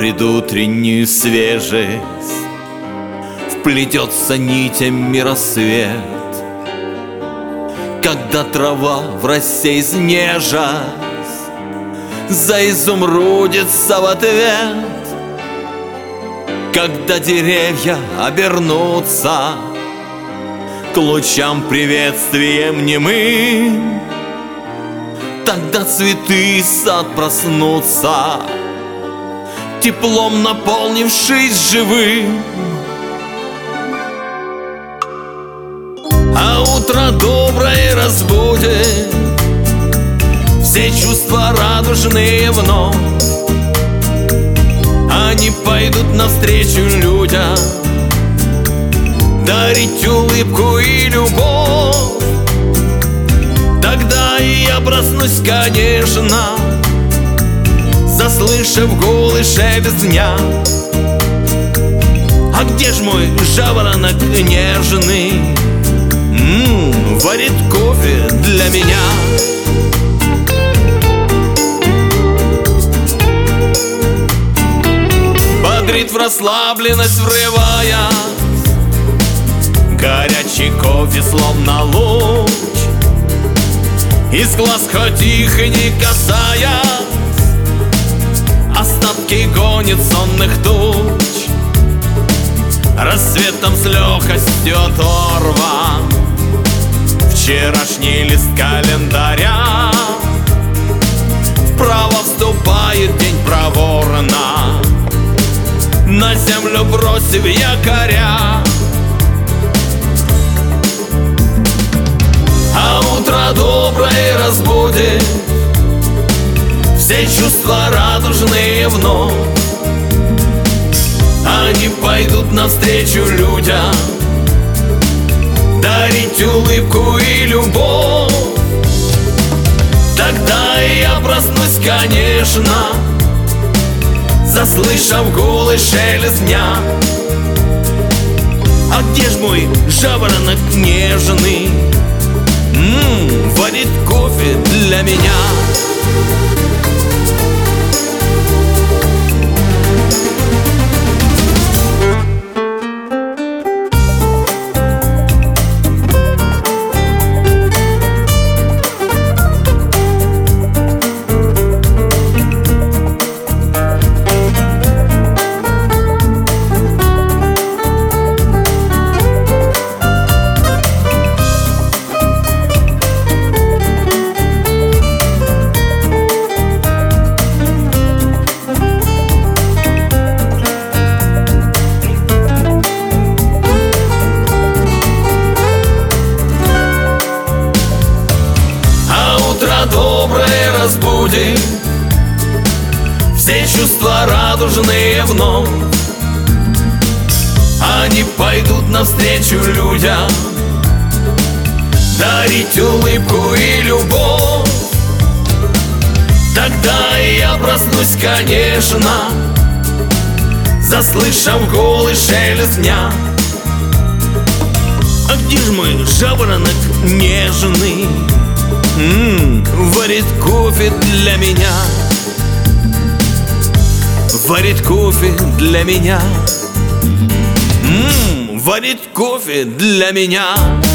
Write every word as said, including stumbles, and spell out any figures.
предутреннюю свежесть вплетется нитями рассвет, когда трава в росе изнежась заизумрудится в ответ, когда деревья обернутся к лучам приветствием немым, тогда цветы и сад проснутся, теплом наполнившись живым. А утро доброе разбудит все чувства радужные вновь. Они пойдут навстречу людям, дарить улыбку и любовь. Тогда и я проснусь, конечно, заслышав гул и шелест дня. А где ж мой жаворонок нежный? М-м, варит кофе для меня. Бодрит в расслабленность, врывая горячий кофе, словно луч, из глаз хоть их и не касаясь, остатки гонит сонных туч. Рассветом с легкостью оторван вчерашний лист календаря, вправо вступает день проворно, на землю бросив якоря. А утро доброе разбудит все чувства радужные вновь. Они пойдут навстречу людям, дарить улыбку и любовь. Тогда я проснусь, конечно, заслышав гул и шелест дня. А где ж мой жаворонок нежный? М-м, варит кофе для меня. Доброе разбудит все чувства радужные вновь. Они пойдут навстречу людям, дарить улыбку и любовь. Тогда и я проснусь, конечно, заслышав гул и шелест дня. А где ж мой жаворонок нежный? М-м, варит кофе для меня. Варит кофе для меня. М-м, варит кофе для меня.